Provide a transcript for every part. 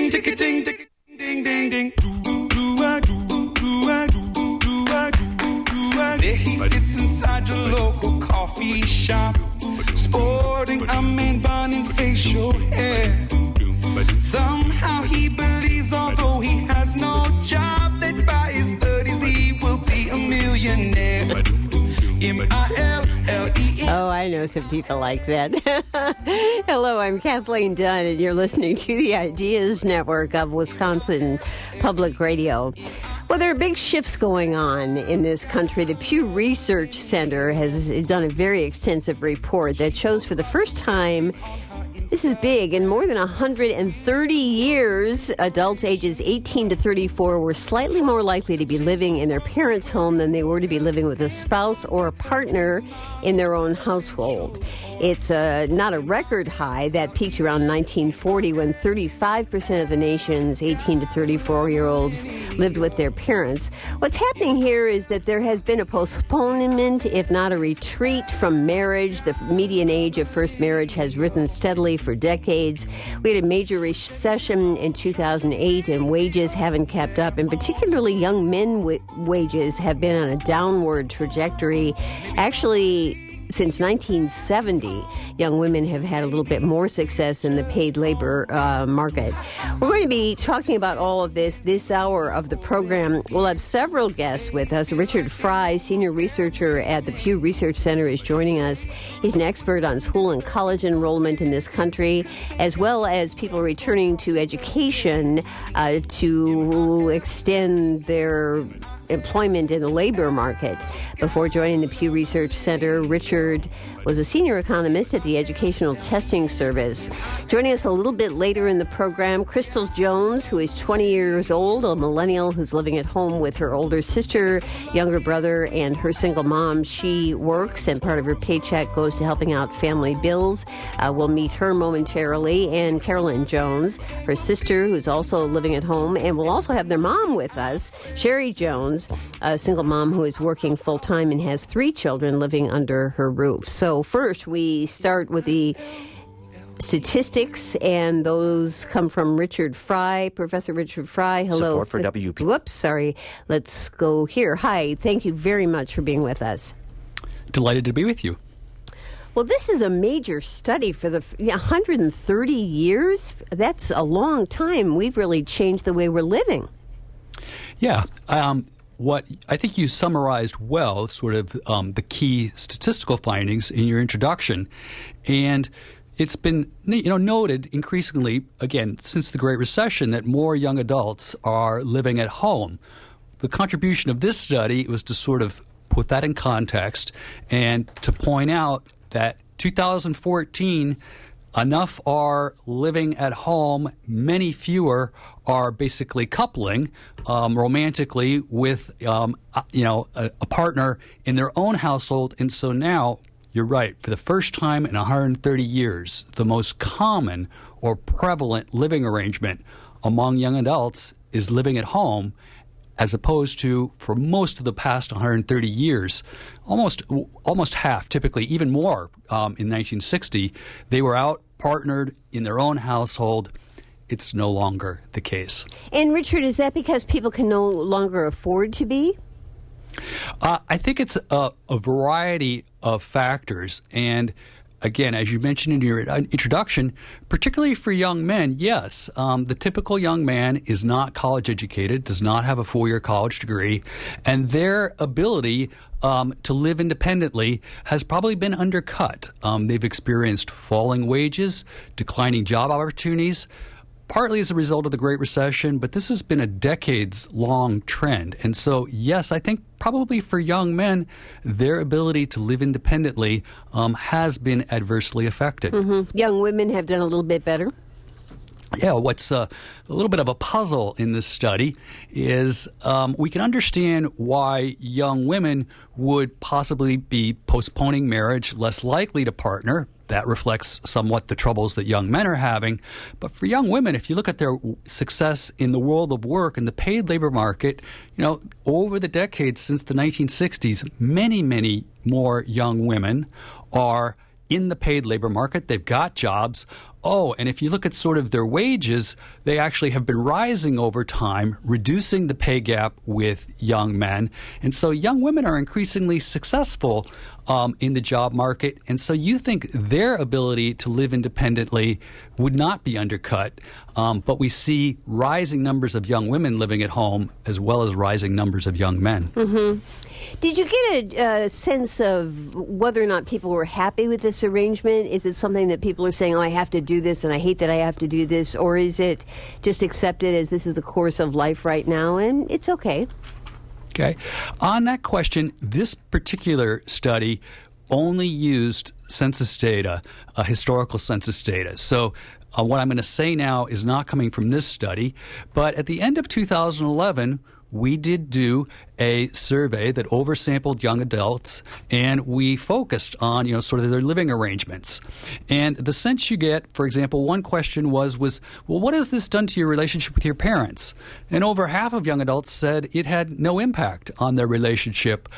ding, tick a ding, tick ding, ding, ding. There he sits inside your local coffee shop, sporting a main bun and facial hair. Somehow he believes, although he has no job, that by his 30s he will be a millionaire. M-I-L-L-E-N. Oh, I know some people like that. Hello, I'm Kathleen Dunn, and you're listening to the Ideas Network of Wisconsin Public Radio. Well, there are big shifts going on in this country. The Pew Research Center has done a very extensive report that shows for the first time, this is big, in more than 130 years, adults ages 18 to 34 were slightly more likely to be living in their parents' home than they were to be living with a spouse or a partner in their own household. It's not a record high. That peaked around 1940 when 35% of the nation's 18 to 34-year-olds lived with their parents. What's happening here is that there has been a postponement, if not a retreat, from marriage. The median age of first marriage has risen steadily for decades. We had a major recession in 2008, and wages haven't kept up, and particularly young men wages have been on a downward trajectory. Actually, since 1970, young women have had a little bit more success in the paid labor market. We're going to be talking about all of this hour of the program. We'll have several guests with us. Richard Fry, senior researcher at the Pew Research Center, is joining us. He's an expert on school and college enrollment in this country, as well as people returning to education to extend their employment in the labor market. Before joining the Pew Research Center, Richard was a senior economist at the Educational Testing Service. Joining us a little bit later in the program, Crystal Jones, who is 20 years old, a millennial who's living at home with her older sister, younger brother, and her single mom. She works, and part of her paycheck goes to helping out family bills. We'll meet her momentarily. And Carolyn Jones, her sister, who's also living at home. And we'll also have their mom with us, Sherry Jones, a single mom who is working full-time and has 3 children living under her roof. So first, we start with the statistics, and those come from Richard Fry. Professor Richard Fry, hello. Support for WP. Whoops, sorry. Let's go here. Hi, thank you very much for being with us. Delighted to be with you. Well, this is a major study for the 130 years. That's a long time. We've really changed the way we're living. Yeah. What I think you summarized well, sort of the key statistical findings in your introduction, and it's been noted increasingly, again, since the Great Recession, that more young adults are living at home. The contribution of this study was to sort of put that in context and to point out that 2014, enough are living at home, many fewer are basically coupling romantically with a partner in their own household. And so now, you're right, for the first time in 130 years, the most common or prevalent living arrangement among young adults is living at home, as opposed to, for most of the past 130 years, almost half, typically even more in 1960, they were out partnered in their own household. It's no longer the case. And Richard, is that because people can no longer afford to be? I think it's a variety of factors. And again, as you mentioned in your introduction, particularly for young men, yes, the typical young man is not college educated, does not have a 4-year college degree, and their ability to live independently has probably been undercut. They've experienced falling wages, declining job opportunities, partly as a result of the Great Recession, but this has been a decades-long trend. And so, yes, I think probably for young men, their ability to live independently has been adversely affected. Mm-hmm. Young women have done a little bit better. Yeah, what's a little bit of a puzzle in this study is we can understand why young women would possibly be postponing marriage, less likely to partner. That reflects somewhat the troubles that young men are having. But for young women, if you look at their success in the world of work and the paid labor market, over the decades since the 1960s, many, many more young women are in the paid labor market. They've got jobs. oh, and if you look at sort of their wages, they actually have been rising over time, reducing the pay gap with young men. And so young women are increasingly successful in the job market. And so you think their ability to live independently would not be undercut. But we see rising numbers of young women living at home as well as rising numbers of young men. Mm-hmm. Did you get a sense of whether or not people were happy with this arrangement? Is it something that people are saying, oh, I have to do this and I hate that I have to do this? Or is it just accepted as this is the course of life right now and it's okay? Okay. On that question, this particular study only used census data, historical census data. So what I'm going to say now is not coming from this study, but at the end of 2011, we did do a survey that oversampled young adults, and we focused on, sort of their living arrangements. And the sense you get, for example, one question was, well, what has this done to your relationship with your parents? And over half of young adults said it had no impact on their relationship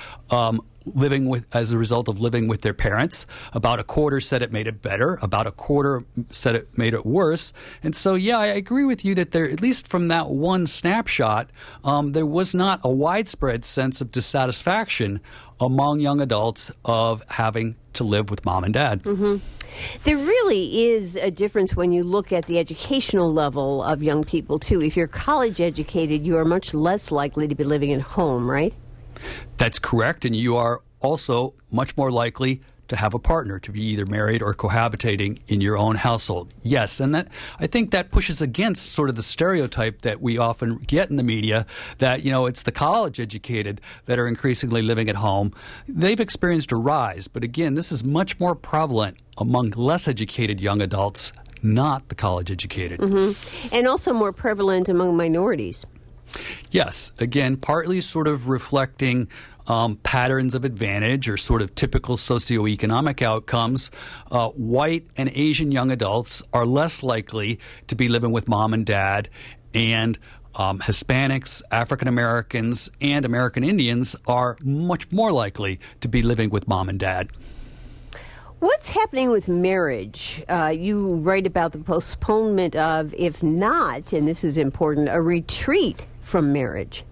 as a result of living with their parents. About a quarter said it made it better. About a quarter said it made it worse. And so, yeah, I agree with you that there, at least from that one snapshot, there was not a widespread sense of dissatisfaction among young adults of having to live with mom and dad. Mm-hmm. There really is a difference when you look at the educational level of young people, too. If you're college educated, you are much less likely to be living at home, right? That's correct, and you are also much more likely to have a partner, to be either married or cohabitating in your own household. Yes, and I think that pushes against sort of the stereotype that we often get in the media that, it's the college-educated that are increasingly living at home. They've experienced a rise, but again, this is much more prevalent among less educated young adults, not the college-educated. Mm-hmm. And also more prevalent among minorities. Yes, again, partly sort of reflecting patterns of advantage or sort of typical socioeconomic outcomes. White and Asian young adults are less likely to be living with mom and dad, and Hispanics, African Americans, and American Indians are much more likely to be living with mom and dad. What's happening with marriage? You write about the postponement of, if not, and this is important, a retreat from marriage.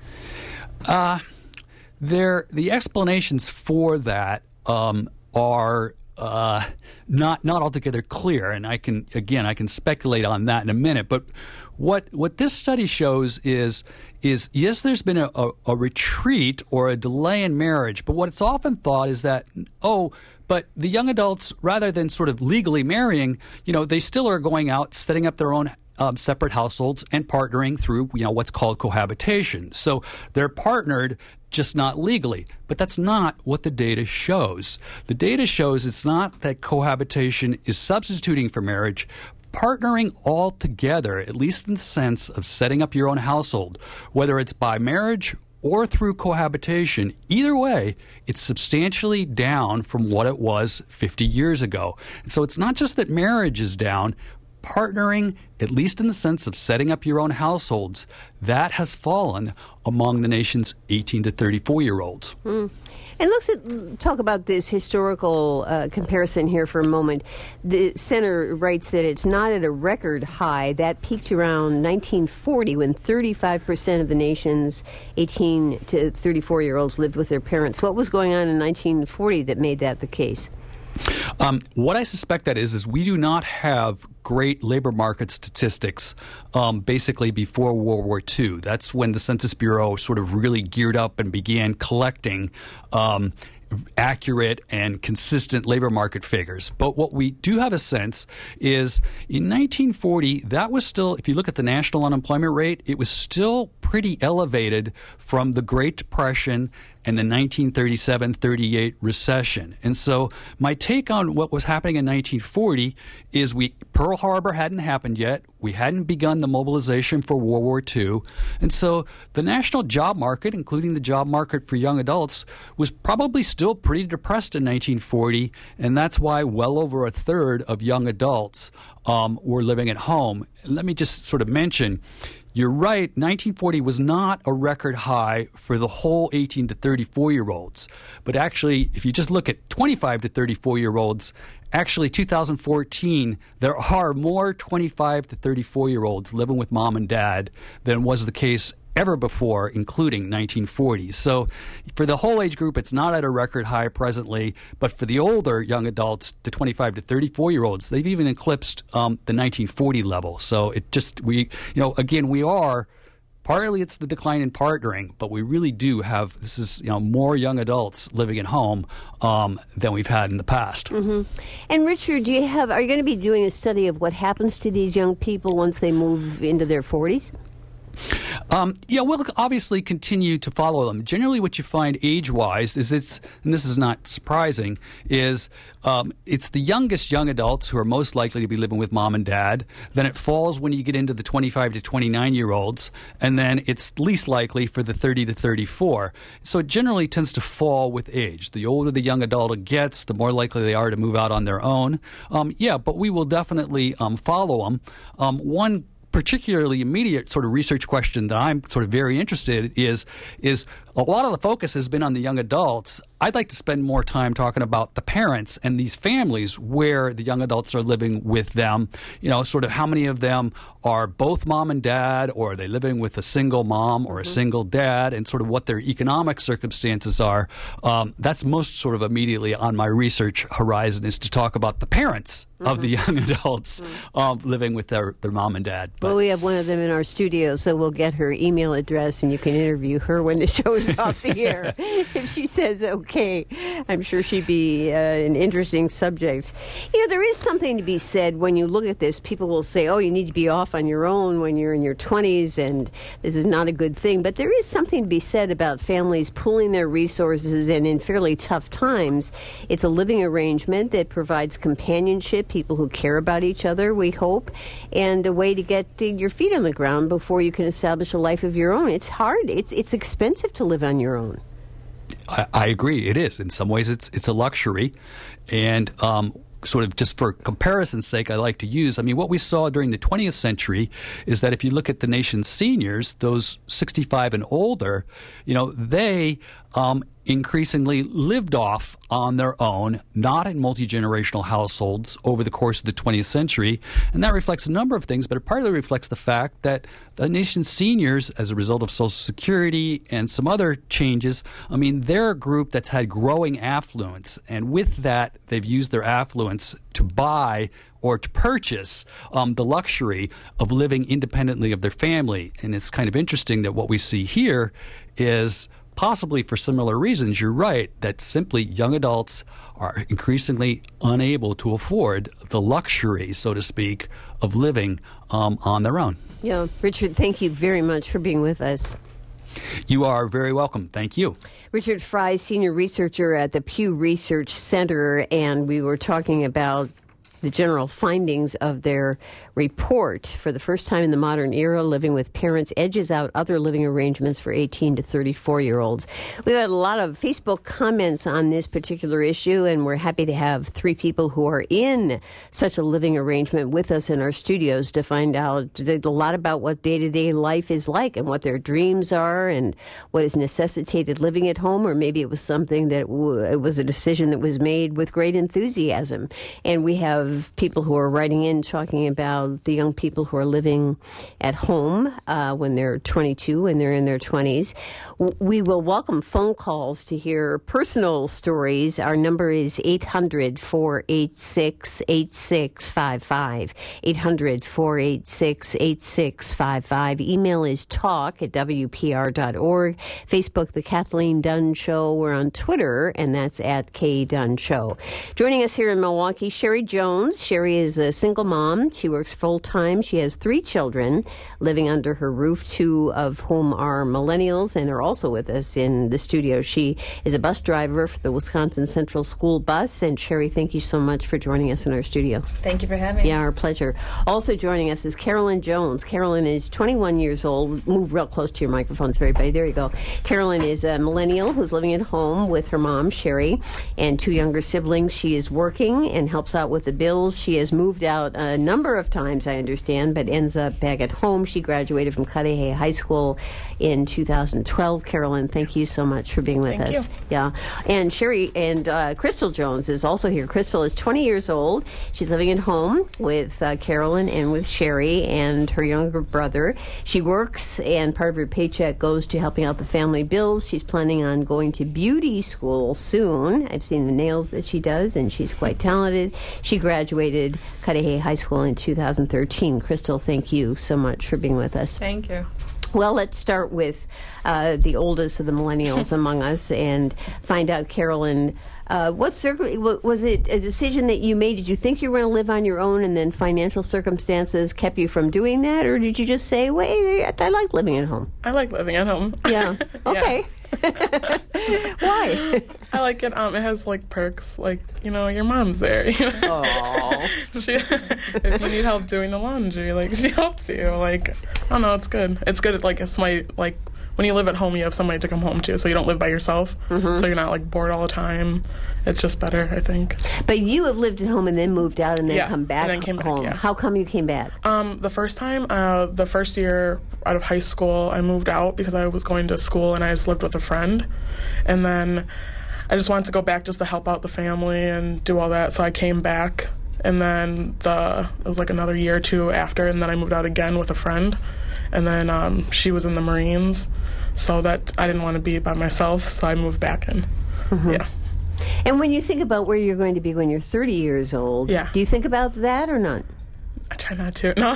The explanations for that are not altogether clear, and I can speculate on that in a minute. But what this study shows is yes, there's been a retreat or a delay in marriage, but what it's often thought is that but the young adults, rather than sort of legally marrying, they still are going out, setting up their own separate households and partnering through, what's called cohabitation. So they're partnered, just not legally. But that's not what the data shows. The data shows it's not that cohabitation is substituting for marriage. Partnering all together, at least in the sense of setting up your own household, whether it's by marriage or through cohabitation, either way, it's substantially down from what it was 50 years ago. And so it's not just that marriage is down. Partnering, at least in the sense of setting up your own households, that has fallen among the nation's 18 to 34-year-olds. And let's talk about this historical comparison here for a moment. The center writes that it's not at a record high. That peaked around 1940 when 35% of the nation's 18 to 34-year-olds lived with their parents. What was going on in 1940 that made that the case? What I suspect that is we do not have great labor market statistics basically before World War II. That's when the Census Bureau sort of really geared up and began collecting accurate and consistent labor market figures. But what we do have a sense is in 1940, that was still, if you look at the national unemployment rate, it was still pretty elevated from the Great Depression and the 1937-38 recession. And so my take on what was happening in 1940 is Pearl Harbor hadn't happened yet. We hadn't begun the mobilization for World War II. And so the national job market, including the job market for young adults, was probably still pretty depressed in 1940, and that's why well over a third of young adults were living at home. Let me just sort of mention, you're right, 1940 was not a record high for the whole 18 to 34-year-olds. But actually, if you just look at 25 to 34-year-olds, actually 2014, there are more 25 to 34-year-olds living with mom and dad than was the case ever before, including 1940. So for the whole age group, it's not at a record high presently, but for the older young adults, the 25 to 34-year-olds, they've even eclipsed the 1940 level. So it just, we are, partly it's the decline in partnering, but we really do have, this is, more young adults living at home than we've had in the past. Mm-hmm. And Richard, are you going to be doing a study of what happens to these young people once they move into their 40s? We'll obviously continue to follow them. Generally, what you find age-wise is and this is not surprising, is it's the youngest young adults who are most likely to be living with mom and dad. Then it falls when you get into the 25 to 29-year-olds, and then it's least likely for the 30 to 34. So it generally tends to fall with age. The older the young adult gets, the more likely they are to move out on their own. But we will definitely follow them. One particularly immediate sort of research question that I'm sort of very interested in is a lot of the focus has been on the young adults. I'd like to spend more time talking about the parents and these families where the young adults are living with them. Sort of how many of them are both mom and dad, or are they living with a single mom or a single dad, and sort of what their economic circumstances are. That's most sort of immediately on my research horizon, is to talk about the parents of the young adults living with their mom and dad. Well, we have one of them in our studio, so we'll get her email address and you can interview her when the show is off the air. If she says okay, I'm sure she'd be an interesting subject. There is something to be said when you look at this. People will say, oh, you need to be off on your own when you're in your 20s, and this is not a good thing. But there is something to be said about families pooling their resources, and in fairly tough times, it's a living arrangement that provides companionship, people who care about each other, we hope, and a way to get your feet on the ground before you can establish a life of your own. It's hard. It's expensive to live on your own. I agree. It is. In some ways, it's a luxury. And sort of just for comparison's sake, I like to use, what we saw during the 20th century is that if you look at the nation's seniors, those 65 and older, they increasingly lived off on their own, not in multi-generational households over the course of the 20th century. And that reflects a number of things, but it partly reflects the fact that the nation's seniors, as a result of Social Security and some other changes, they're a group that's had growing affluence. And with that, they've used their affluence to buy or to purchase the luxury of living independently of their family. And it's kind of interesting that what we see here is, possibly for similar reasons, you're right, that simply young adults are increasingly unable to afford the luxury, so to speak, of living on their own. Yeah, Richard, thank you very much for being with us. You are very welcome. Thank you. Richard Fry, senior researcher at the Pew Research Center, and we were talking about the general findings of their report. For the first time in the modern era, living with parents edges out other living arrangements for 18 to 34-year-olds. We've had a lot of Facebook comments on this particular issue, and we're happy to have three people who are in such a living arrangement with us in our studios to find out a lot about what day-to-day life is like and what their dreams are and what has necessitated living at home, or maybe it was something that it was a decision that was made with great enthusiasm. And we have people who are writing in talking about the young people who are living at home when they're 22 and they're in their 20s. We will welcome phone calls to hear personal stories. Our number is 800-486-8655. 800-486-8655. Email is talk@wpr.org. Facebook, The Kathleen Dunn Show. We're on Twitter, and that's @KDunn Show. Joining us here in Milwaukee, Sherry Jones. Sherry is a single mom. She works full-time. She has 3 children living under her roof, 2 of whom are millennials and are also with us in the studio. She is a bus driver for the Wisconsin Central School Bus. And Sherry, thank you so much for joining us in our studio. Thank you for having me. Yeah, our pleasure. Also joining us is Carolyn Jones. Carolyn is 21 years old. Move real close to your microphones, everybody. There you go. Carolyn is a millennial who's living at home with her mom, Sherry, and 2 younger siblings. She is working and helps out with the bills bills. She has moved out a number of times, I understand, but ends up back at home. She graduated from Cudahy High School in 2012. Carolyn, thank you so much for being with us. Yeah. And Sherry and Crystal Jones is also here. Crystal is 20 years old. She's living at home with Carolyn and with Sherry and her younger brother. She works, and part of her paycheck goes to helping out the family bills. She's planning on going to beauty school soon. I've seen the nails that she does, and she's quite talented. She graduated Cudahy High School in 2013. Crystal, thank you so much for being with us. Thank you. Well, let's start with the oldest of the millennials among us and find out, Carolyn, was it a decision that you made? Did you think you were going to live on your own and then financial circumstances kept you from doing that? Or did you just say, wait, I like living at home? I like living at home. Yeah. Okay. Why? I like it. It has like perks, like your mom's there. Oh. If you need help doing the laundry, like she helps you. Like I don't know, it's good. It's good. Like it's somebody like when you live at home, you have somebody to come home to, so you don't live by yourself. Mm-hmm. So you're not like bored all the time. It's just better, I think. But you have lived at home and then moved out and then come back and then came home. Back, yeah. How come you came back? The first time, the first year out of high school, I moved out because I was going to school and I just lived with a friend. And then I just wanted to go back just to help out the family and do all that. So I came back, and then it was like another year or two after, and then I moved out again with a friend. And then she was in the Marines, so that I didn't want to be by myself, so I moved back in. Mm-hmm. Yeah. And when you think about where you're going to be when you're 30 years old, do you think about that or not? I try not to. No.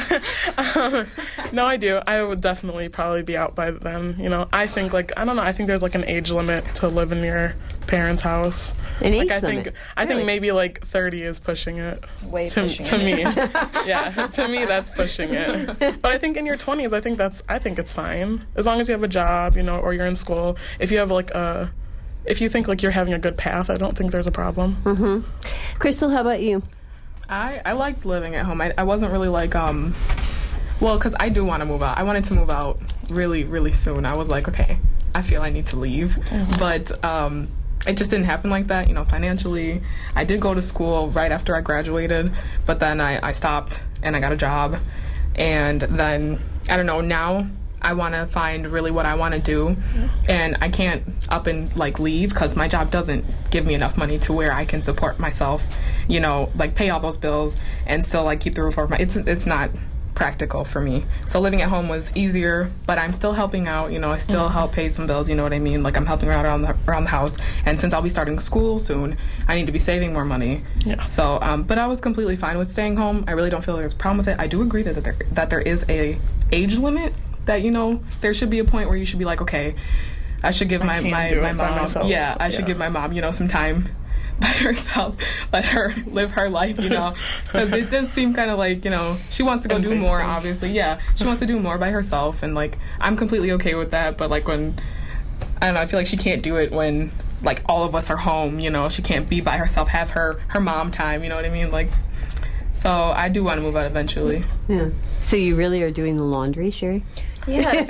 No, I do. I would definitely probably be out by then. I think I don't know. I think there's like an age limit to live in your parents' house. An age limit? I think maybe like 30 is pushing it. Pushing to me. Yeah, to me that's pushing it. But I think in your 20s, I think it's fine as long as you have a job, or you're in school. If you have if you think like you're having a good path, I don't think there's a problem. Mm-hmm. Crystal, how about you? I liked living at home. I wasn't really like, because I do want to move out. I wanted to move out really, really soon. I was like, okay, I feel I need to leave. Mm-hmm. But it just didn't happen like that, financially. I did go to school right after I graduated, but then I stopped and I got a job. And then, I don't know, now I want to find really what I want to do, and I can't up and leave because my job doesn't give me enough money to where I can support myself, pay all those bills and still keep the roof over my. It's not practical for me. So living at home was easier, but I'm still helping out. I still help pay some bills. You know what I mean? I'm helping out around the house. And since I'll be starting school soon, I need to be saving more money. Yeah. So, but I was completely fine with staying home. I really don't feel there's a problem with it. I do agree that there is a age limit. That there should be a point where you should be like, okay, I should give my mom, I should give my mom, some time by herself, let her live her life, because it does seem kind of she wants to go do more. Obviously, she wants to do more by herself, and I'm completely okay with that. But when I don't know, I feel like she can't do it when all of us are home. She can't be by herself, have her mom time. You know what I mean? So I do want to move out eventually. Yeah. So you really are doing the laundry, Sherry? Yes.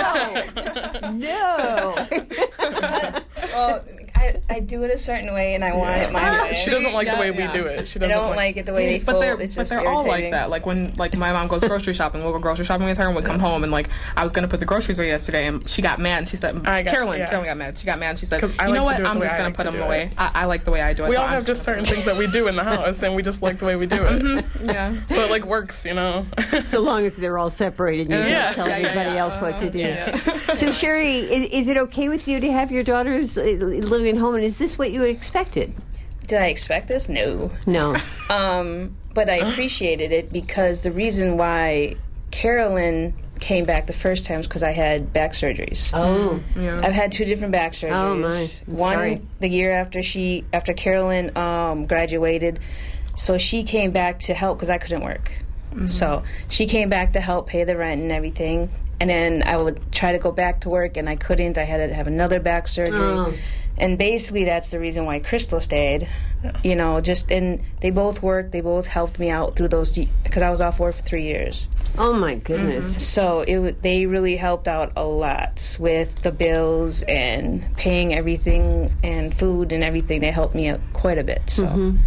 No. Well, I do it a certain way, and I want it my way. She doesn't like the way we do it. She doesn't I don't like it the way they fold. It's just they're irritating. all like that. When my mom goes grocery shopping, we'll go grocery shopping with her, and we'll come home, and I was gonna put the groceries away yesterday, and she got mad. And she said, Carolyn got mad. She got mad. And she said, you know what? I'm just gonna put them away. I like the way I do it. We all have just certain things that we do in the house, and we just like the way we do it. Mm-hmm. Yeah. So it works, So long as they're all separated, you don't tell everybody else what to do. Yeah. So Sherry, is it okay with you to have your daughters living at home, and is this what you had expected? Did I expect this? No. No. But I appreciated it because the reason why Carolyn came back the first time was because I had back surgeries. Oh. Yeah. I've had 2 different back surgeries. Oh, my. One, the year after Carolyn graduated. So she came back to help because I couldn't work. Mm-hmm. So she came back to help pay the rent and everything. And then I would try to go back to work, and I couldn't. I had to have another back surgery. Oh. And basically that's the reason why Crystal stayed. Yeah. And they both worked. They both helped me out through those, because I was off work for 3 years. Oh, my goodness. Mm-hmm. So they really helped out a lot with the bills and paying everything and food and everything. They helped me out quite a bit. So,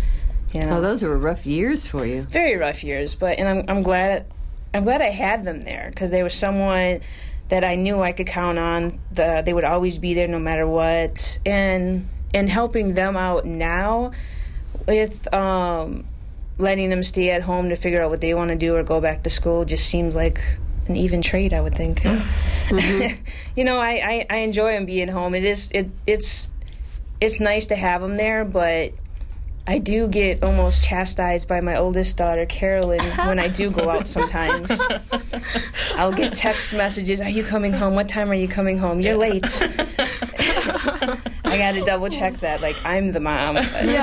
You know, Oh, those were rough years for you. very rough years. But I'm glad I had them there because they were someone that I knew I could count on. They would always be there no matter what, and helping them out now with letting them stay at home to figure out what they want to do or go back to school just seems like an even trade, I would think. You know, I enjoy them being home. It's nice to have them there, but I do get almost chastised by my oldest daughter, Carolyn, when I do go out sometimes. I'll get text messages, "Are you coming home? What time are you coming home? You're late." I got to double check that. Like, I'm the mom.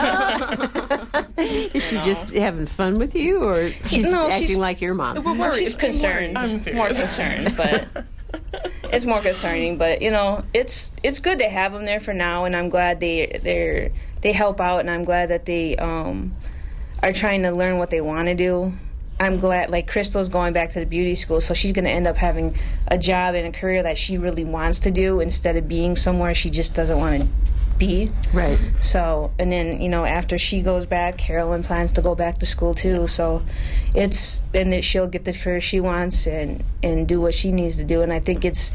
Is she just having fun with you, or she's acting like your mom? We're She's concerned. I'm serious. More concerned, but it's more concerning. But you know, it's good to have them there for now, and I'm glad they help out, and I'm glad that they are trying to learn what they want to do. I'm glad, like, Crystal's going back to the beauty school, so she's going to end up having a job and a career that she really wants to do instead of being somewhere she just doesn't want to be. Right. So, and then, you know, after she goes back, Carolyn plans to go back to school too. So then that she'll get the career she wants and do what she needs to do. And I think it's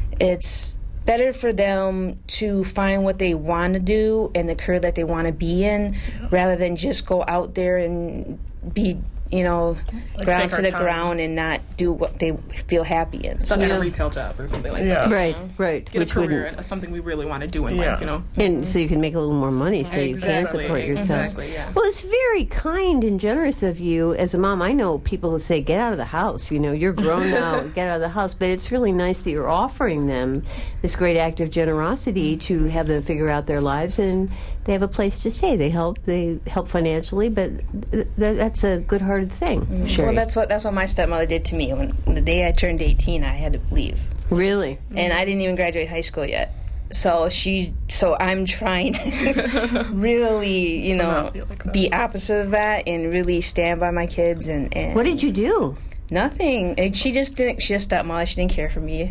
better for them to find what they want to do and the career that they want to be in rather than just go out there and be, you know, ground to the ground and not do what they feel happy in. Stuck in a retail job or something like that. Right. Get a career and something we really want to do in life, you know. And so you can make a little more money so you can support yourself. Exactly, yeah. Well, it's very kind and generous of you. As a mom, I know people who say, get out of the house. You know, you're grown now, get out of the house. But it's really nice that you're offering them this great act of generosity to have them figure out their lives, and they have a place to stay. They help financially, but that's a good-hearted thing. Sherry. Well, that's what my stepmother did to me. When the day I turned 18, I had to leave. Really? And I didn't even graduate high school yet. So I'm trying to really, you know, be opposite of that and really stand by my kids. And what did you do? Nothing. She just stepmother. She didn't care for me,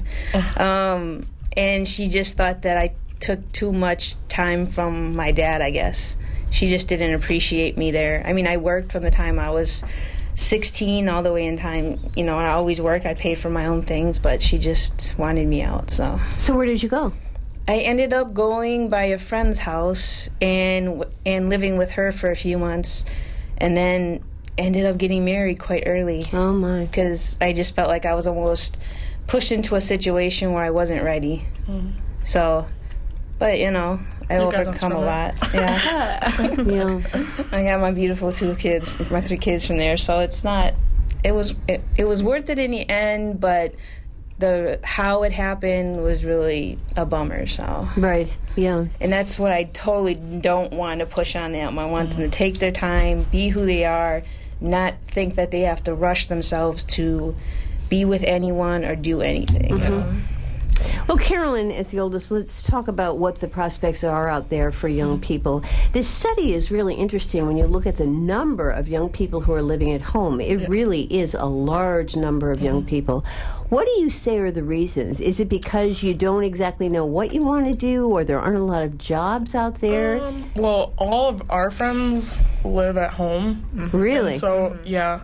and she just thought that I took too much time from my dad, I guess. She just didn't appreciate me there. I mean, I worked from the time I was 16 all the way in time. You know, I always worked. I paid for my own things, but she just wanted me out. So where did you go? I ended up going by a friend's house and living with her for a few months, and then ended up getting married quite early. Oh, my. Because I just felt like I was almost pushed into a situation where I wasn't ready. So, but, you know, I overcome a lot. Yeah. I got my beautiful my 3 kids from there. So it's not. It was worth it in the end, but how it happened was really a bummer. So right, yeah. And that's what I totally don't want to push on them. I want them to take their time, be who they are, not think that they have to rush themselves to be with anyone or do anything. You know? Well, Carolyn, as the oldest, let's talk about what the prospects are out there for young people. This study is really interesting when you look at the number of young people who are living at home. It really is a large number of young people. What do you say are the reasons? Is it because you don't exactly know what you want to do, or there aren't a lot of jobs out there? Well, all of our friends live at home. Really? And so,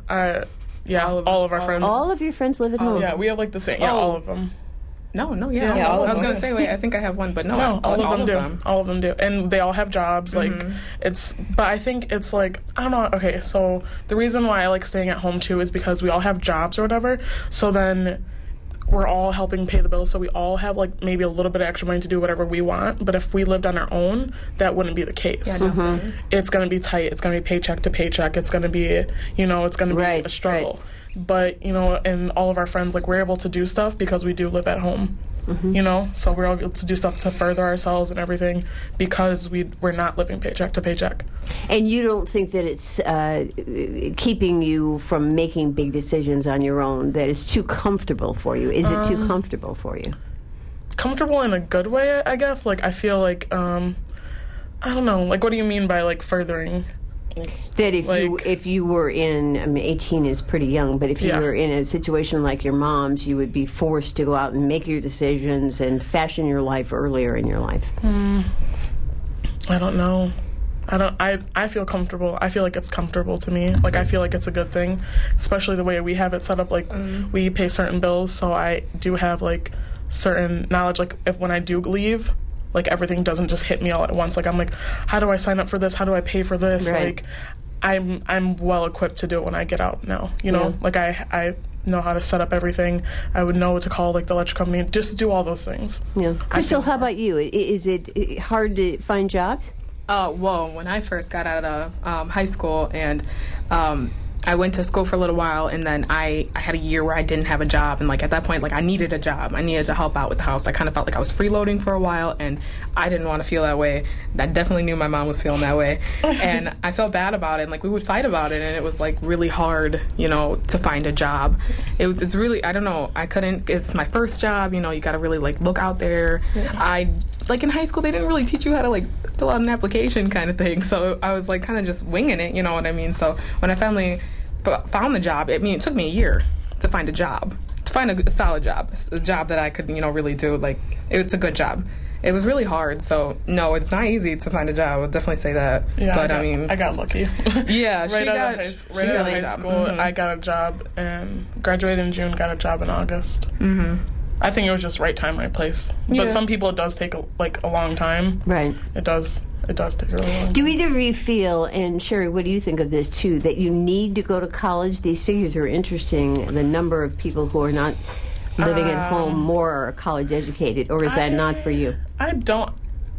all of our friends. All of your friends live at home? Yeah, we have like the same. Yeah, all of them. No, all I was going to say, wait, I think I have one, but no, all of them do. All of them do. And they all have jobs. Like, but I think it's like, I don't know. Okay, so the reason why I like staying at home too is because we all have jobs or whatever. So then we're all helping pay the bills. So we all have like maybe a little bit of extra money to do whatever we want. But if we lived on our own, that wouldn't be the case. Yeah, it's going to be tight. It's going to be paycheck to paycheck. It's going to be, it's going to be a struggle. Right. But, and all of our friends, like, we're able to do stuff because we do live at home, so we're able to do stuff to further ourselves and everything because we're not living paycheck to paycheck. And you don't think that it's keeping you from making big decisions on your own, that it's too comfortable for you? Is it too comfortable for you? It's comfortable in a good way, I guess. Like, I feel like, I don't know, like, what do you mean by, like, furthering? That if you were in, 18 is pretty young, but if you were in a situation like your mom's, you would be forced to go out and make your decisions and fashion your life earlier in your life. I don't know. I feel comfortable. I feel like it's comfortable to me. Like, I feel like it's a good thing, especially the way we have it set up. Like, we pay certain bills, so I do have, like, certain knowledge. Like, if when I do leave, like, everything doesn't just hit me all at once. Like, I'm like, how do I sign up for this? How do I pay for this? Right. Like, I'm well equipped to do it when I get out now. You know, like, I know how to set up everything. I would know to call, like, the electric company, just do all those things. Yeah. Crystal, how about you? Is it hard to find jobs? Well, when I first got out of high school, and I went to school for a little while, and then I had a year where I didn't have a job, and, like, at that point, like, I needed a job. I needed to help out with the house. I kind of felt like I was freeloading for a while, and I didn't want to feel that way. I definitely knew my mom was feeling that way, and I felt bad about it, and, like, we would fight about it, and it was, like, really hard, you know, to find a job. It's really, I don't know, I couldn't, it's my first job, you know, you got to really, like, look out there. Like, in high school, they didn't really teach you how to, like, fill out an application kind of thing, so I was, like, kind of just winging it, you know what I mean? So when I finally found the job, it took me a year to find a job, to find a solid job, a job that I could, you know, really do. Like, it's a good job. It was really hard, so no, it's not easy to find a job. I would definitely say that. Yeah, but I got lucky. Yeah, right out of high school, I got a job and graduated in June. Got a job in August. I think it was just right time, right place. But some people, it does take a long time. Right. It does take a really long time. Do either of you feel, and Sherry, what do you think of this too, that you need to go to college? These figures are interesting. The number of people who are not living at home more are college educated, or is that not for you? I don't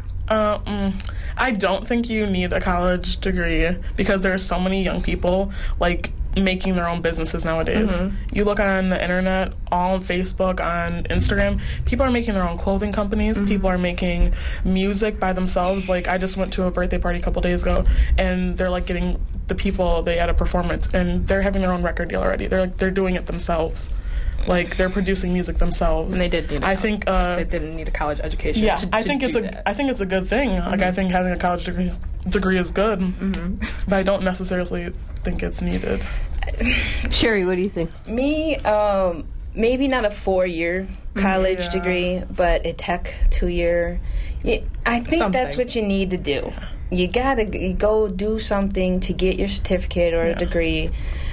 think you need a college degree because there are so many young people, like, making their own businesses nowadays. You look on the internet, all on Facebook, on Instagram, people are making their own clothing companies. People are making music by themselves. Like, I just went to a birthday party a couple days ago, and they're, like, getting the people, they had a performance, and they're having their own record deal already. They're doing it themselves. Like, they're producing music themselves. And they did need I think they didn't need a college education. Yeah, to I think it's a good thing. Like, I think having a college degree is good, but I don't necessarily think it's needed. Sherry, what do you think? Me, maybe not a 4-year college degree, but a tech 2-year. I think that's what you need to do. You gotta go do something to get your certificate or a degree,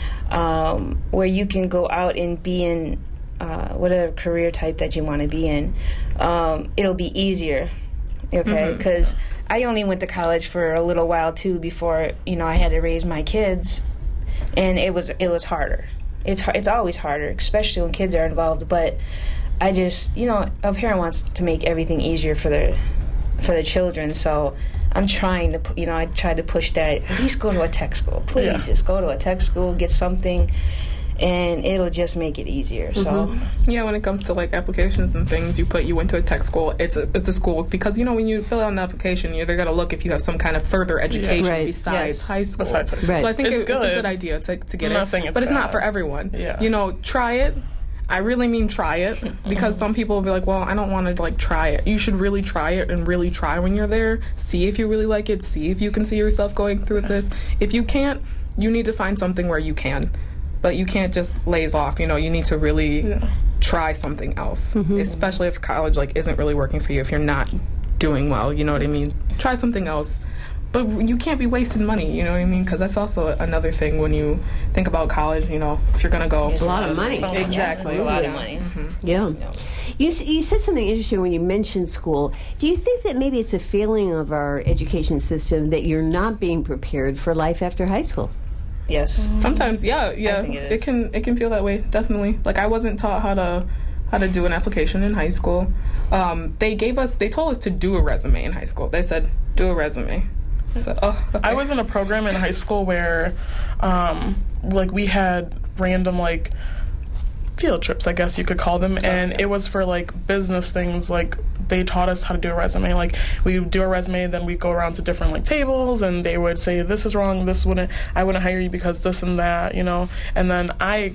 where you can go out and be in whatever career type that you want to be in. It'll be easier, okay? Because I only went to college for a little while too before, you know, I had to raise my kids, and it was harder. It's always harder, especially when kids are involved. But I just, you know, a parent wants to make everything easier for their children, so I'm trying to, you know, I try to push that. At least go to a tech school, please. Just go to a tech school, get something, and it'll just make it easier. So yeah, when it comes to, like, applications and things, you went to a tech school. It's a school because, you know, when you fill out an application, they're gonna look if you have some kind of further education besides high school. Right. So I think it's a good idea to get it, but it's not for everyone. You know, try it. I really mean try it, because some people will be like, well, I don't want to, like, try it. You should really try it and really try when you're there. See if you really like it. See if you can see yourself going through this. If you can't, you need to find something where you can. But you can't just laze off, you know. You need to really try something else, especially if college, like, isn't really working for you, if you're not doing well, you know what I mean? Try something else. But you can't be wasting money, you know what I mean? Because that's also another thing when you think about college, you know, if you're going to go. It's a lot of money. Exactly. It's a lot of money. Yeah. You said something interesting when you mentioned school. Do you think that maybe it's a failing of our education system that you're not being prepared for life after high school? Yes. Sometimes, yeah. I think it is. It can feel that way, definitely. Like, I wasn't taught how to do an application in high school. They told us to do a resume in high school. They said, do a resume. So, okay. I was in a program in high school where, like, we had random, like, field trips, I guess you could call them, and it was for, like, business things. Like, they taught us how to do a resume. Like, we would do a resume, then we'd go around to different, like, tables, and they would say, this is wrong, I wouldn't hire you because this and that, you know. And then I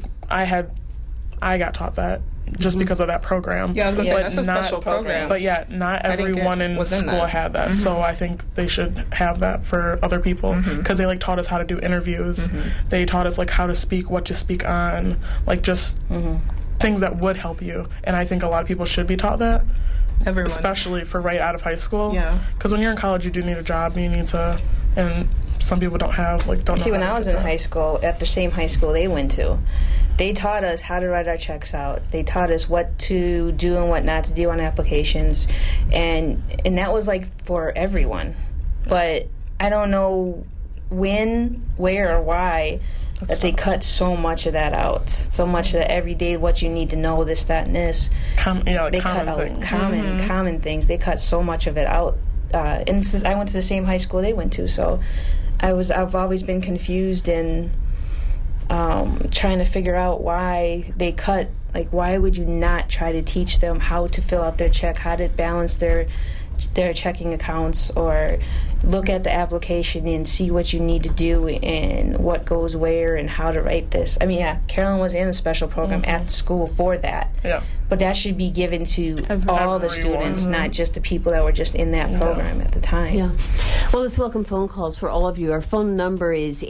got taught that just because of that program. Yeah, I was going to say, that's a special program. But yeah, not everyone in school had that. So I think they should have that for other people, because they, like, taught us how to do interviews. They taught us, like, how to speak, what to speak on, like, just things that would help you. And I think a lot of people should be taught that. Everyone. Especially for right out of high school. Yeah. Because when you're in college, you do need a job, and you need to and some people don't know. See, when how to I was get in that. high school, at the same high school they went to, they taught us how to write our checks out. They taught us what to do and what not to do on applications, and that was like for everyone. But I don't know when, where, or why that they cut so much of that out. So much of that every day, what you need to know, this, that, and this. They cut out things. common things. They cut so much of it out. And since I went to the same high school they went to, so I've always been confused and trying to figure out why they cut. Like, why would you not try to teach them how to fill out their check, how to balance their checking accounts, or look at the application and see what you need to do and what goes where and how to write this. I mean, yeah, Carolyn was in a special program at school for that. Yeah. But that should be given to all the students, Everyone. not just the people that were just in that program at the time. Yeah. Well, let's welcome phone calls for all of you. Our phone number is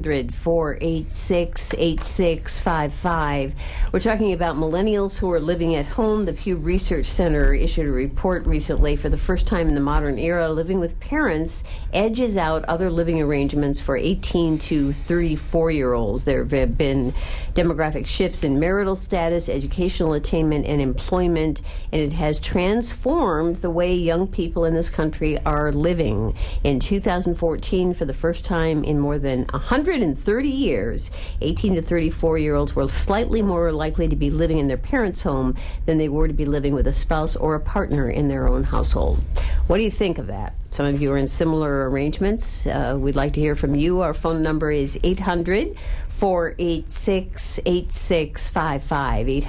800-486-8655. We're talking about millennials who are living at home. The Pew Research Center issued a report recently. For the first time in the modern era, living with parents edges out other living arrangements for 18 to 34-year-olds. There have been demographic shifts in marital status, educational attainment, and employment, and it has transformed the way young people in this country are living. In 2014, for the first time in more than 130 years, 18 to 34-year-olds were slightly more likely to be living in their parents' home than they were to be living with a spouse or a partner in their own household. What do you think of that? Some of you are in similar arrangements. We'd like to hear from you. Our phone number is 800-486-8655.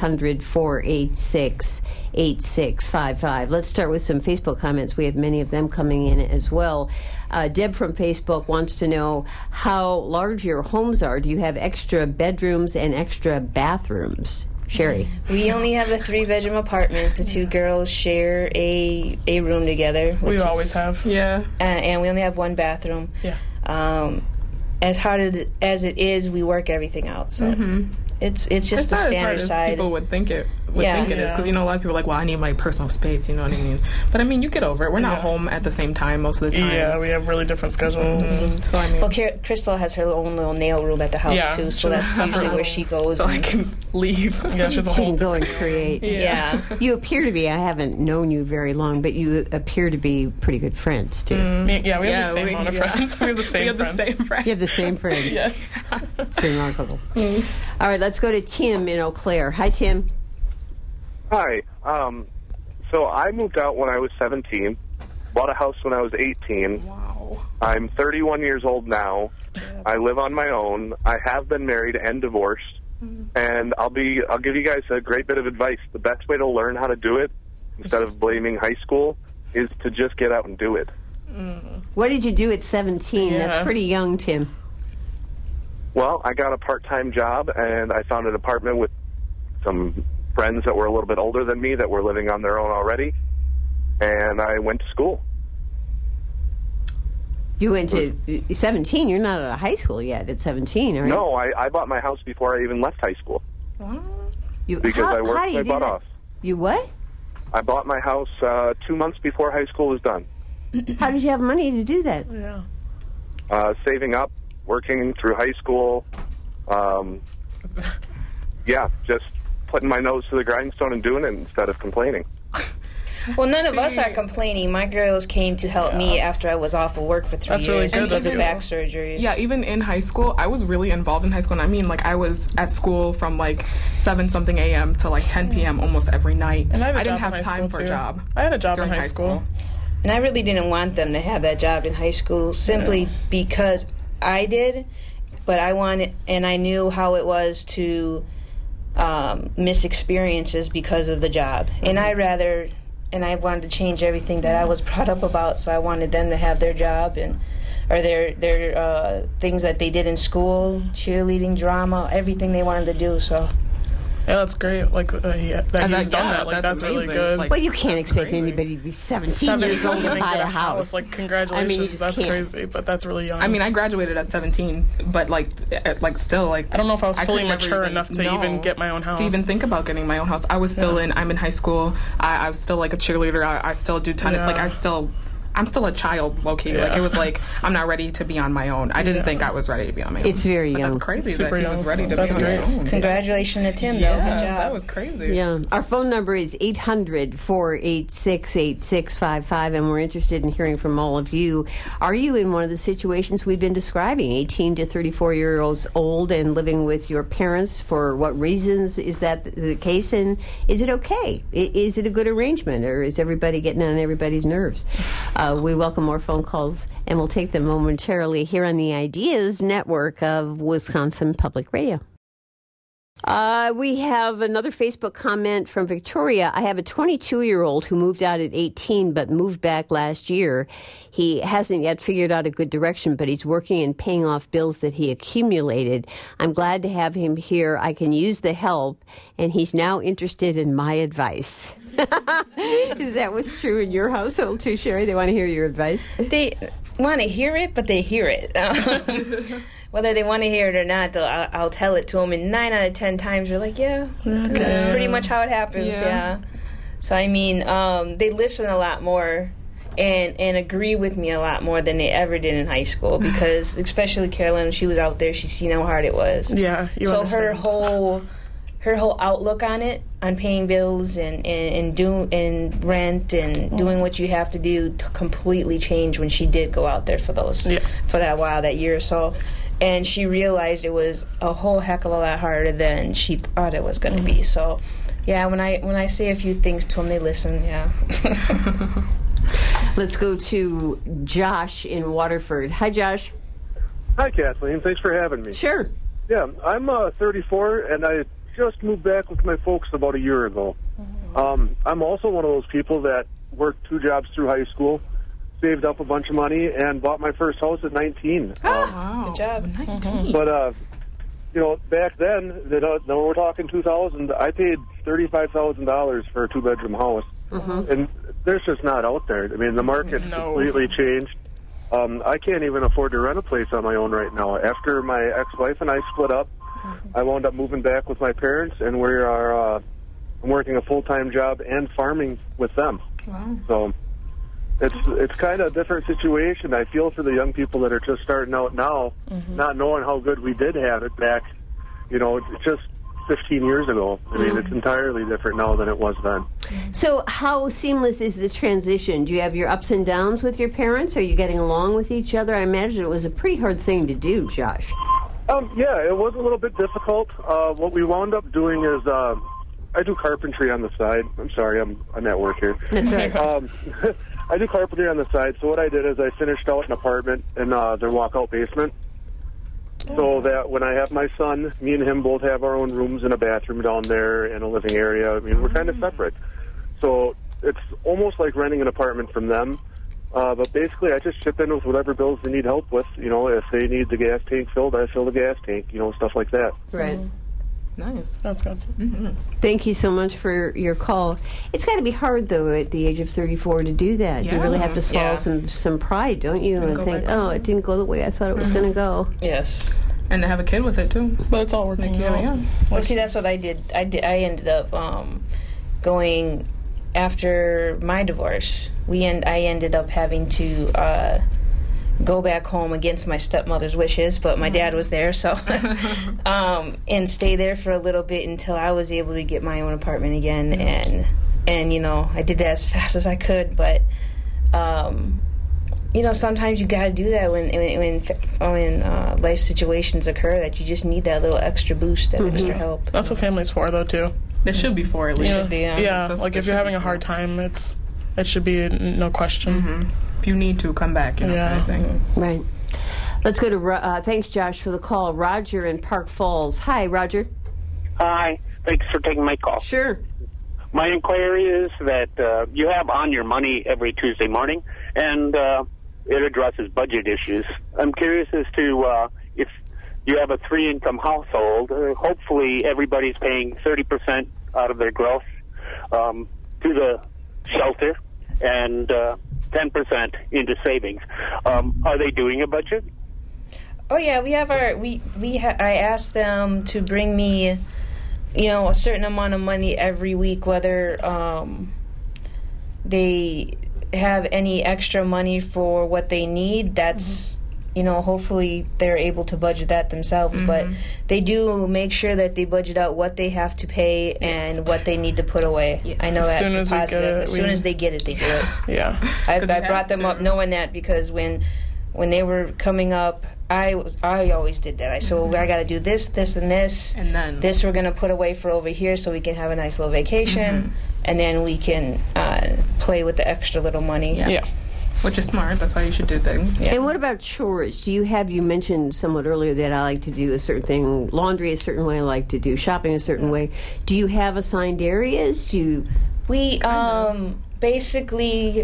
800-486-8655. Let's start with some Facebook comments. We have many of them coming in as well. Deb from Facebook wants to know how large your homes are. Do you have extra bedrooms and extra bathrooms? Sherry. We only have a 3-bedroom apartment. The two girls share a room together. We always have. Yeah. And we only have 1 bathroom. Yeah. As hard as it is, we work everything out. So it's just the standard side. People would think it is, because a lot of people are like, well, I need my personal space. You know what I mean? But I mean, you get over it. We're not home at the same time most of the time. Yeah, we have really different schedules. So I mean, Well, Crystal has her own little nail room at the house too, so that's usually where she goes. so I can leave. Yeah, she's a She whole can go and create. Yeah. You appear to be, I haven't known you very long, but you appear to be pretty good friends, too. Yeah, we have the same amount of friends. We have the same friends. friends. You have the same friends. Yes. It's remarkable. All right, let's go to Tim in Eau Claire. Hi, Tim. Hi. So I moved out when I was 17, bought a house when I was 18. Wow. I'm 31 years old now. I live on my own. I have been married and divorced. And I'll give you guys a great bit of advice. The best way to learn how to do it, instead of blaming high school, is to just get out and do it. What did you do at 17? Yeah. That's pretty young, Tim. Well, I got a part-time job, and I found an apartment with some friends that were a little bit older than me that were living on their own already, and I went to school. You went to 17. You're not out of high school yet at 17, are you? No, I bought my house before I even left high school because how, I worked how do you my do butt that? off. You what? I bought my house 2 months before high school was done. How did you have money to do that? Yeah. Saving up, working through high school. Just putting my nose to the grindstone and doing it instead of complaining. Well, none of us are complaining. My girls came to help me after I was off of work for 3 That's really years good because of of you. back surgeries. Yeah, even in high school, I was really involved in high school. And I mean, like, I was at school from, like, 7-something a.m. to, like, 10 p.m. almost every night. And I didn't job have in high time school, for a too. job. I had a job in during high school. And I really didn't want them to have that job in high school simply because I did, but I wanted, and I knew how it was to miss experiences because of the job. And I wanted to change everything that I was brought up about, so I wanted them to have their job or their things that they did in school, cheerleading, drama, everything they wanted to do, so... Yeah, that's great. Like that he's done that. Like that's really amazing. good. Like, Well, you can't expect crazy. anybody to be 17 years old and buy a house. Like congratulations. I mean, you just that's can't. crazy, but that's really young. I mean, I graduated at 17, but still, I don't know if I was fully could never mature enough to even get my own house. To even think about getting my own house. I was still I'm in high school. I was still like a cheerleader. I still do tennis. Yeah. Like I I'm still a child, low-key. Like, it was like, I'm not ready to be on my own. I didn't think I was ready to be on my own. It's very young. That's crazy Super that he was young. ready to That's be on great. his own. Congratulations to Tim, though. Yeah, Good job. that was crazy. Yeah. Our phone number is 800-486-8655, and we're interested in hearing from all of you. Are you in one of the situations we've been describing, 18 to 34-year-olds old and living with your parents? For what reasons is that the case, and is it okay? Is it a good arrangement, or is everybody getting on everybody's nerves? We welcome more phone calls, and we'll take them momentarily here on the Ideas Network of Wisconsin Public Radio. We have another Facebook comment from Victoria. I have a 22-year-old who moved out at 18 but moved back last year. He hasn't yet figured out a good direction, but he's working and paying off bills that he accumulated. I'm glad to have him here. I can use the help, and he's now interested in my advice. Is that what's true in your household too, Sherry? They want to hear your advice? They want to hear it, but they hear it. Whether they want to hear it or not, I'll tell it to them, and 9 out of 10 times they're like, yeah, that's pretty much how it happens, yeah. So, I mean, they listen a lot more and agree with me a lot more than they ever did in high school, because especially Carolyn, she was out there, she's seen how hard it was. Yeah, you so understand. her whole outlook on it, on paying bills and rent and doing what you have to do, completely changed when she did go out there for that while, that year or so. And she realized it was a whole heck of a lot harder than she thought it was going to be. So, yeah, when I say a few things to them, they listen, yeah. Let's go to Josh in Waterford. Hi, Josh. Hi, Kathleen. Thanks for having me. Sure. Yeah, I'm 34, and I just moved back with my folks about a year ago. I'm also one of those people that worked 2 jobs through high school, saved up a bunch of money, and bought my first house at 19. Wow. Good job. 19. But, back then, we're talking 2000, I paid $35,000 for a 2-bedroom house. And there's just not out there. I mean, the market's completely changed. I can't even afford to rent a place on my own right now. After my ex-wife and I split up, I wound up moving back with my parents, and I'm working a full-time job and farming with them. Wow. So it's kind of a different situation. I feel for the young people that are just starting out now, not knowing how good we did have it back, just 15 years ago. I mean, it's entirely different now than it was then. So how seamless is the transition? Do you have your ups and downs with your parents? Are you getting along with each other? I imagine it was a pretty hard thing to do, Josh. Yeah, it was a little bit difficult. What we wound up doing is I do carpentry on the side. I'm sorry, I'm at work here. That's right. I do carpentry on the side, so what I did is I finished out an apartment in their walkout basement, so that when I have my son, me and him both have our own rooms and a bathroom down there and a living area. I mean, we're kind of separate. So it's almost like renting an apartment from them. But basically, I just chip in with whatever bills they need help with. If they need the gas tank filled, I fill the gas tank, stuff like that. Right. Nice. That's good. Thank you so much for your call. It's got to be hard, though, at the age of 34 to do that. You really have to swallow some pride, don't you? And think, it didn't go the way I thought it was going to go. Yes. And to have a kid with it, too. But it's all working out. Yeah. Well, see, that's what I did. I ended up going after my divorce. I ended up having to go back home against my stepmother's wishes, but my dad was there, so and stay there for a little bit until I was able to get my own apartment again, and I did that as fast as I could, but sometimes you got to do that when life situations occur, that you just need that little extra boost, that extra help. That's what family's for, though, too. It should be for, at least. Yeah, like if you're having a hard time, it should be no question. If you need to, come back, kind of thing. Right. Let's go to, thanks, Josh, for the call. Roger in Park Falls. Hi, Roger. Hi. Thanks for taking my call. Sure. My inquiry is that you have On Your Money every Tuesday morning, and it addresses budget issues. I'm curious as to if you have a 3-income household, hopefully everybody's paying 30% out of their gross to the shelter and 10% into savings. Are they doing a budget? Oh yeah, we have our I asked them to bring me, a certain amount of money every week, whether they have any extra money for what they need, that's hopefully they're able to budget that themselves. But they do make sure that they budget out what they have to pay and what they need to put away. Yeah. I know that for positive. As soon as they get it, they do it. Yeah. I brought them up knowing that, because when they were coming up, I always did that. I said, I got to do this, this, and this. And then this we're going to put away for over here so we can have a nice little vacation. And then we can play with the extra little money. Yeah. Which is smart. That's how you should do things. Yeah. And what about chores? You mentioned somewhat earlier that I like to do a certain thing, laundry a certain way, I like to do shopping a certain way. Do you have assigned areas? We basically,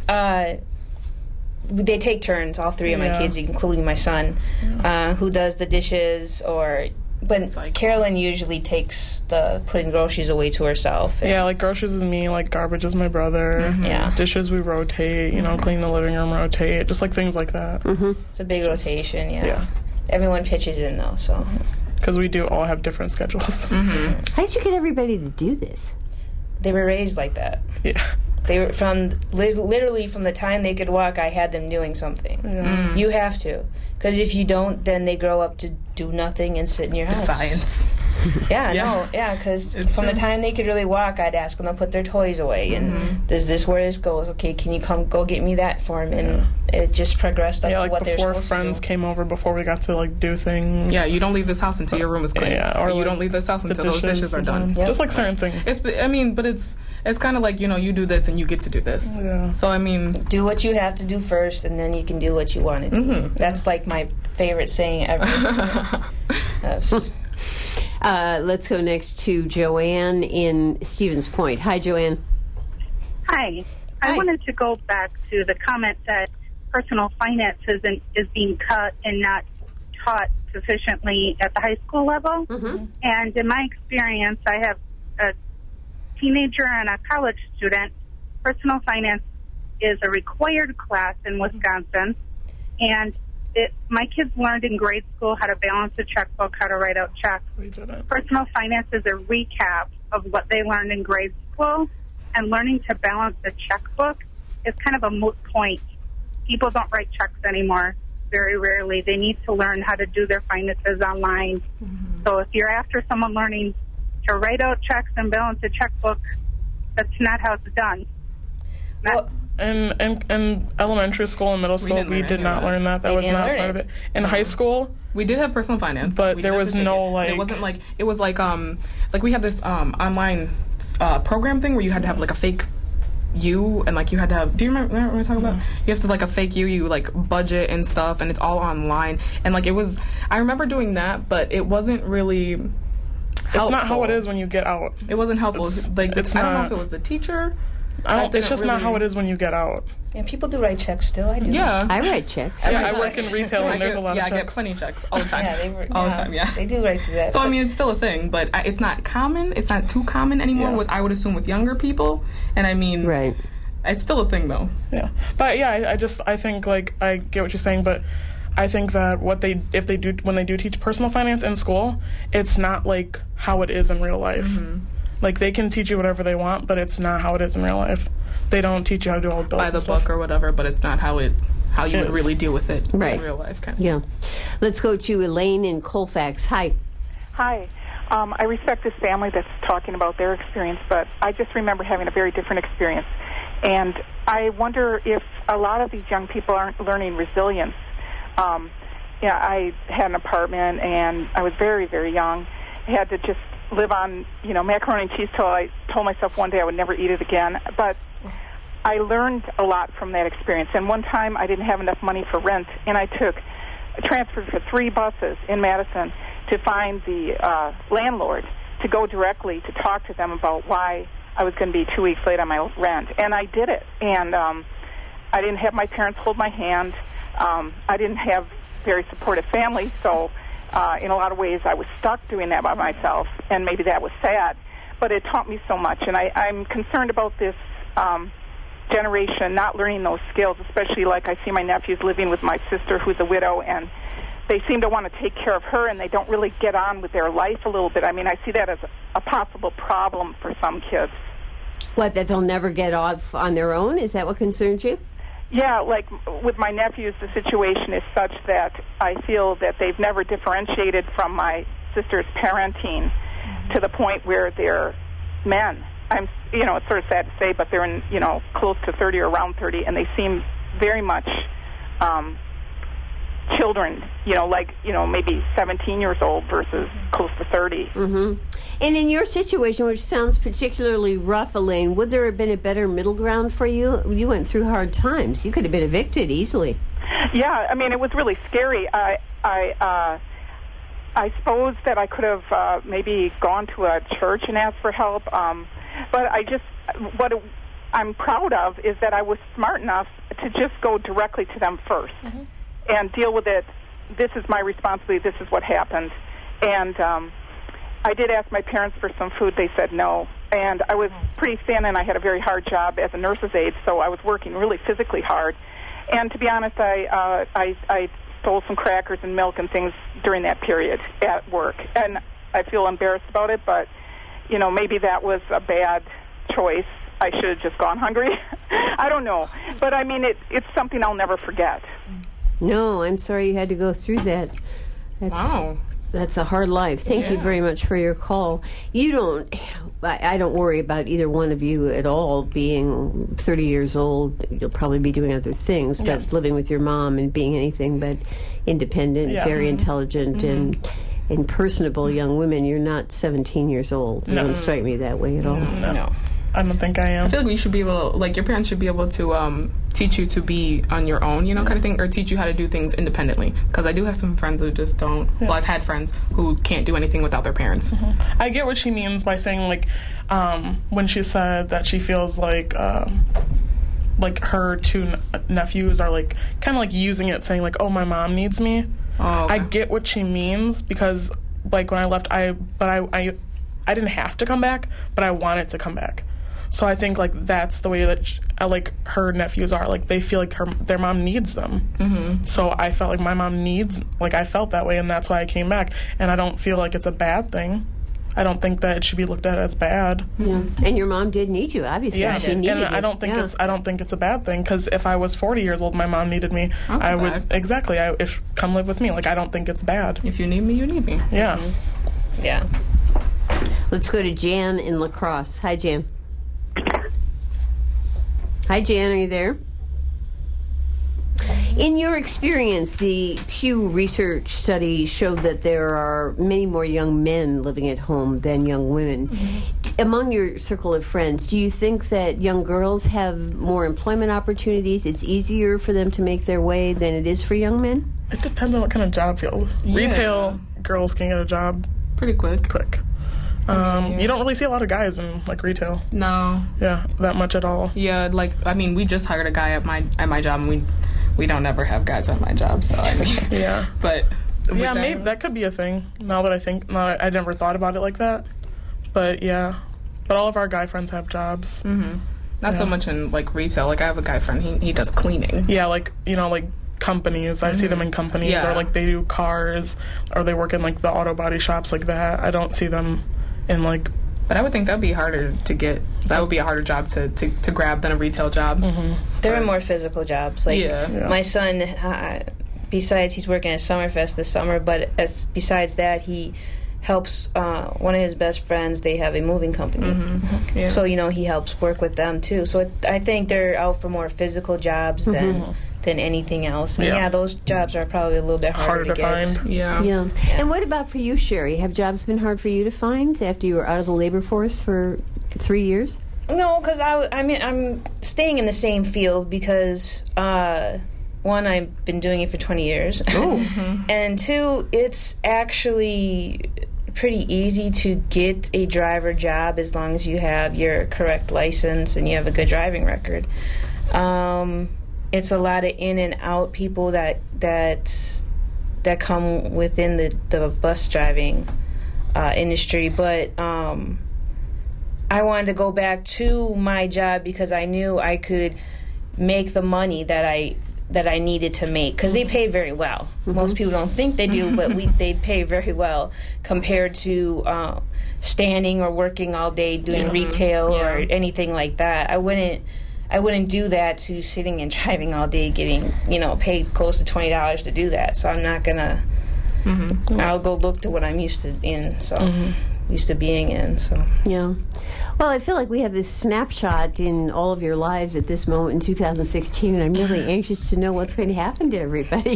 they take turns, all three of my kids, including my son, who does the dishes But Carolyn usually takes the putting groceries away to herself. Yeah, like groceries is me, like garbage is my brother. Yeah. Dishes we rotate, clean the living room, rotate, just like things like that. It's a big rotation, yeah. Everyone pitches in, though, so. Because we do all have different schedules. How did you get everybody to do this? They were raised like that. Yeah. They were literally from the time they could walk, I had them doing something. Yeah. You have to. Because if you don't, then they grow up to do nothing and sit in your house. Defiance. Because from the time they could really walk, I'd ask them to put their toys away. And is this where this goes? Okay, can you come go get me that for me? And it just progressed up to what they're supposed to do. Before friends came over, before we got to, do things. Yeah, you don't leave this house until your room is clean. Yeah, or you don't leave this house until those dishes are done. Yep. Just like certain things. It's kind of like, you do this and you get to do this. Yeah. So, do what you have to do first, and then you can do what you want to do. That's like my favorite saying ever. Let's go next to Joanne in Stevens Point. Hi, Joanne. Hi. I wanted to go back to the comment that personal finance is being cut and not taught sufficiently at the high school level. And in my experience, I have a teenager and a college student. Personal finance is a required class in Wisconsin, and my kids learned in grade school how to balance a checkbook, how to write out checks. Personal finance is a recap of what they learned in grade school, and learning to balance a checkbook is kind of a moot point. People don't write checks anymore, very rarely. They need to learn how to do their finances online. So if you're after someone learning to write out checks and balance a checkbook, that's not how it's done. In elementary school and middle school, we did not learn that. That was not part of it. In high school, we did have personal finance, but there was no It wasn't like it was like we had this online program thing where you had to have like a fake you, and you had to have. Do you remember what we're talking about? You have to a fake you budget and stuff, and it's all online. And it was. I remember doing that, but it wasn't really helpful. It's not how it is when you get out. It wasn't helpful. I don't know if it was the teacher. It's just not how it is when you get out. Yeah, people do write checks still. I do. Yeah. I write checks. I work in retail, and there's a lot of checks. Yeah, I get plenty of checks all the time. All the time, yeah. They do write to that. So, it's still a thing, but it's not common. It's not too common anymore, I would assume, with younger people. And right. It's still a thing, though. Yeah. But, yeah, I think, I get what you're saying, but I think that when they do teach personal finance in school, it's not how it is in real life. They can teach you whatever they want, but it's not how it is in real life. They don't teach you how to do all the bills by the book or whatever, but it's not how you would really deal with it in real life. Kind of. Yeah. Let's go to Elaine in Colfax. Hi. Hi. I respect this family that's talking about their experience, but I just remember having a very different experience. And I wonder if a lot of these young people aren't learning resilience. I had an apartment, and I was very, very young. I had to just live on, macaroni and cheese till I told myself one day I would never eat it again. But I learned a lot from that experience. And one time I didn't have enough money for rent, and I transferred for 3 buses in Madison to find the landlord to go directly to talk to them about why I was going to be 2 weeks late on my rent. And I did it. And I didn't have my parents hold my hand. I didn't have very supportive family, so in a lot of ways I was stuck doing that by myself, and maybe that was sad, but it taught me so much. And I'm concerned about this generation not learning those skills, especially I see my nephews living with my sister who's a widow, and they seem to want to take care of her, and they don't really get on with their life a little bit. I see that as a possible problem for some kids. What, that they'll never get off on their own? Is that what concerns you? Yeah, like with my nephews, the situation is such that I feel that they've never differentiated from my sister's parenting to the point where they're men. It's sort of sad to say, but they're in, close to 30 or around 30, and they seem very much children, maybe 17 years old versus close to 30. Mm-hmm. And in your situation, which sounds particularly rough, Elaine, would there have been a better middle ground for you? You went through hard times. You could have been evicted easily. Yeah, I mean, it was really scary. I suppose that I could have maybe gone to a church and asked for help, but what I'm proud of is that I was smart enough to just go directly to them first and deal with it. This is my responsibility. This is what happened. And I did ask my parents for some food. They said no. And I was pretty thin, and I had a very hard job as a nurse's aide, so I was working really physically hard. And to be honest, I stole some crackers and milk and things during that period at work. And I feel embarrassed about it, but, maybe that was a bad choice. I should have just gone hungry. I don't know. But, I mean, it's something I'll never forget. No, I'm sorry you had to go through that. Wow. That's a hard life. Thank you very much for your call. I don't worry about either one of you at all being 30 years old. You'll probably be doing other things, but living with your mom and being anything but independent, very intelligent, and personable young women. You're not 17 years old. You don't strike me that way at all. No. I don't think I am. I feel like we should be able to, your parents should be able to teach you to be on your own, kind of thing, or teach you how to do things independently. Because I do have some friends who just don't. Yeah. Well, I've had friends who can't do anything without their parents. Mm-hmm. I get what she means by saying, when she said that she feels like her two nephews are, kind of using it, saying, oh, my mom needs me. Oh, okay. I get what she means because, when I left, I didn't have to come back, but I wanted to come back. So I think that's the way that her nephews are. They feel like their mom needs them. Mm-hmm. So I felt like my mom needs. I felt that way, and that's why I came back. And I don't feel like it's a bad thing. I don't think that it should be looked at as bad. Yeah. And your mom did need you, obviously. Yeah, she needed you. I don't think it's a bad thing because if I was 40 years old, my mom needed me. I would exactly. If come live with me. I don't think it's bad. If you need me, you need me. Yeah. Mm-hmm. Yeah. Let's go to Jan in La Crosse. Hi, Jan. Hi, Jan. Are you there? In your experience, the Pew Research study showed that there are many more young men living at home than young women. Mm-hmm. Among your circle of friends, do you think that young girls have more employment opportunities? It's easier for them to make their way than it is for young men? It depends on what kind of job field. Yeah. Retail, girls can get a job pretty quick. You don't really see a lot of guys in retail. No. Yeah, that much at all. Yeah, we just hired a guy at my job, and we don't ever have guys at my job. So yeah, but maybe that could be a thing. Now that I never thought about it like that, but yeah, but all of our guy friends have jobs. Mm-hmm. Not so much in retail. I have a guy friend. He does cleaning. Yeah, companies. I see them in companies, or they do cars, or they work in the auto body shops like that. I don't see them in But I would think that would be harder to get. That would be a harder job to grab than a retail job. Mm-hmm. There are more physical jobs. My son, besides he's working at Summerfest this summer, but besides that, he helps one of his best friends. They have a moving company. Mm-hmm. Yeah. So, he helps work with them, too. So I think they're out for more physical jobs than anything else. And those jobs are probably a little bit harder to get. Find. Yeah. And what about for you, Sherry? Have jobs been hard for you to find after you were out of the labor force for 3 years? No, because I'm staying in the same field because, one, I've been doing it for 20 years. Oh. And two, it's actually pretty easy to get a driver job as long as you have your correct license and you have a good driving record. It's a lot of in and out people that come within the bus driving industry, but I wanted to go back to my job because I knew I could make the money that I that I needed to make, because they pay very well. Most people don't think they do, but they pay very well compared to standing or working all day doing retail or anything like that. I wouldn't do that to sitting and driving all day, getting paid close to $20 to do that. So I'm not gonna. I'll go look to what I'm used to being in. So yeah. Well, I feel like we have this snapshot in all of your lives at this moment in 2016, and I'm really anxious to know what's going to happen to everybody.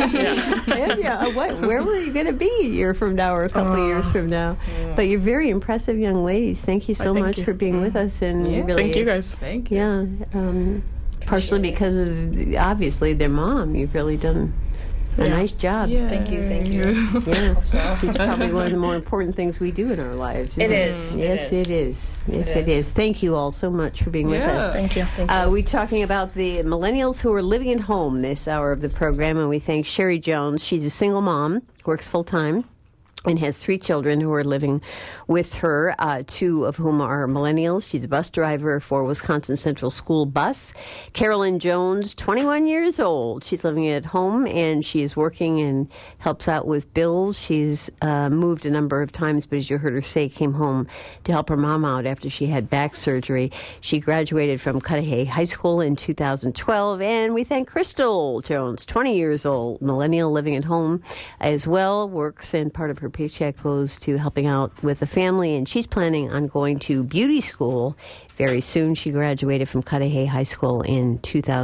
Where were you going to be a year from now or a couple of years from now? Yeah. But you're very impressive young ladies. Thank you so much for being with us. And really, thank you guys. Thank you. Yeah. Partially because of, obviously, their mom. You've really done a nice job. Yeah. Thank you. Yeah. It's probably one of the more important things we do in our lives. It is. Yes, it is. Yes, it is. Thank you all so much for being with us. Thank you. We're talking about the millennials who are living at home this hour of the program, and we thank Sherry Jones. She's a single mom, works full-time, and has 3 children who are living with her, 2 of whom are millennials. She's a bus driver for Wisconsin Central School Bus. Carolyn Jones, 21 years old. She's living at home, and she is working and helps out with bills. She's moved a number of times, but as you heard her say, came home to help her mom out after she had back surgery. She graduated from Cudahy High School in 2012, and we thank Crystal Jones, 20 years old, millennial living at home as well, works, and part of her paycheck goes to helping out with the family, and she's planning on going to beauty school very soon. She graduated from Cudahy High School in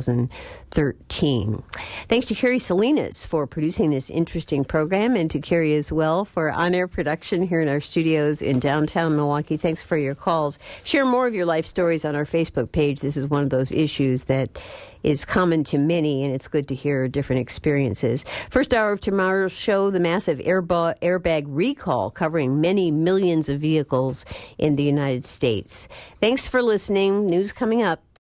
2013. Thanks to Carrie Salinas for producing this interesting program, and to Carrie as well for on-air production here in our studios in downtown Milwaukee. Thanks for your calls. Share more of your life stories on our Facebook page. This is one of those issues that is common to many, and it's good to hear different experiences. First hour of tomorrow's show, the massive airbag recall covering many millions of vehicles in the United States. Thanks for listening. News coming up.